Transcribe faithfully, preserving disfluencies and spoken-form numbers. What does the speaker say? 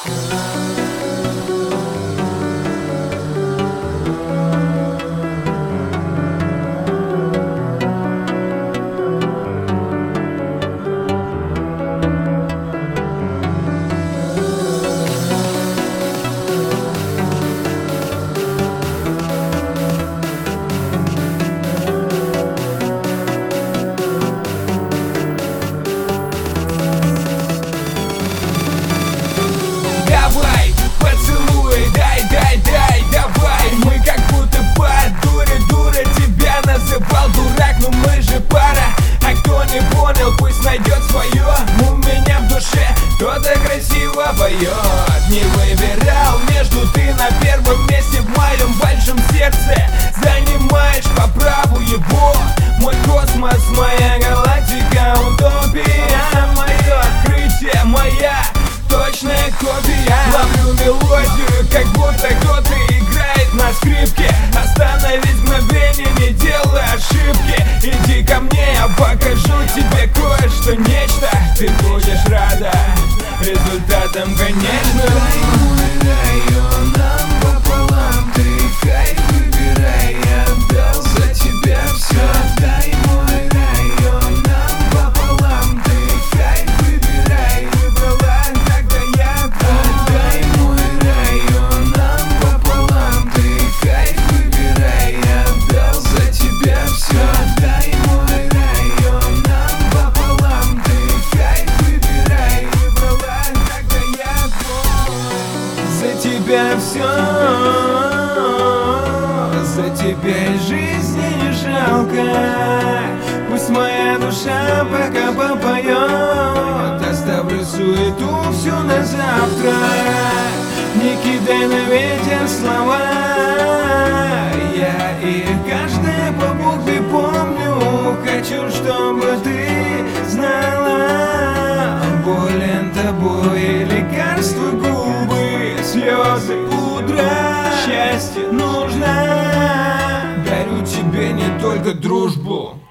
Давай, поцелуй, дай, дай, дай, давай. Мы как будто по дуре, дура тебя называл дурак, но мы же пара. А кто не понял, пусть найдет свое. У меня в душе кто-то красиво поет. Не выбирал между, ты на первом месте в моем большом сердце. Занимаешь по праву его. Мой космос, моя галактика, утопия. Мое открытие, моя точная копия. Ловлю мелодию, как будто кто-то играет на скрипке. Остановись мгновение, не делай ошибки. Иди ко мне, я покажу тебе кое-что, нечто. Ты будешь рада результатом, конечно. Мой район нам пополам, ты кайф выбирай, я отдал за тебя все. Дай мой район нам пополам, ты кайф выбирай, выбрала, тогда я отдай мой район нам пополам, ты кайф выбирай, я отдал за тебя все. Дай мой район нам пополам, ты кайф выбирай, выбрала, тогда я отдай. За тебя все, за тебя и жизни не жалко. Пусть моя душа пока попоет. Оставлю суету всю на завтра. Не кидай на ветер слова. Я их каждое по букве помню. Хочу, чтобы ты знала. Болен тобой лекарство, губы, слезы, пудра. Счастье нужно. Дарю тебе не только дружбу,